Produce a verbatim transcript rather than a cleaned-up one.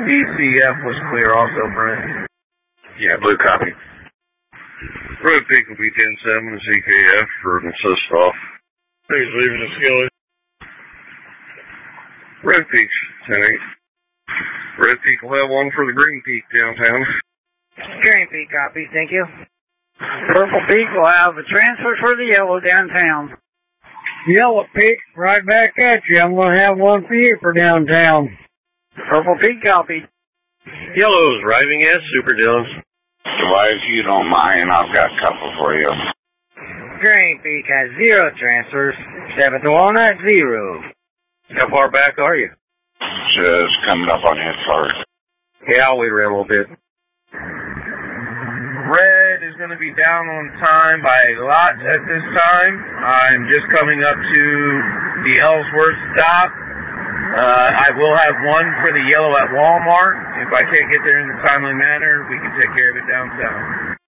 B C F was clear also, Brent. Yeah, blue copy. Red Peak will be ten seven to C K F for an assist off. Who's leaving the skillet? Red Peak's ten eight. Red Peak will have one for the Green Peak downtown. Green Peak copy, thank you. Purple Peak will have a transfer for the yellow downtown. Yellow Peak, right back at you. I'm going to have one for you for downtown. Purple Peak copy. Yellow's arriving as Super Dillon. Why, if you don't mind, I've got a couple for you. Green Peak has zero transfers. Seven to one at zero. How far back are you? Just coming up on his card. Yeah, I'll wait around a little bit. Red is going to be down on time by a lot at this time. I'm just coming up to the Ellsworth stop. Uh, I will have one for the yellow at Walmart. If I can't get there in a timely manner, we can take care of it downtown.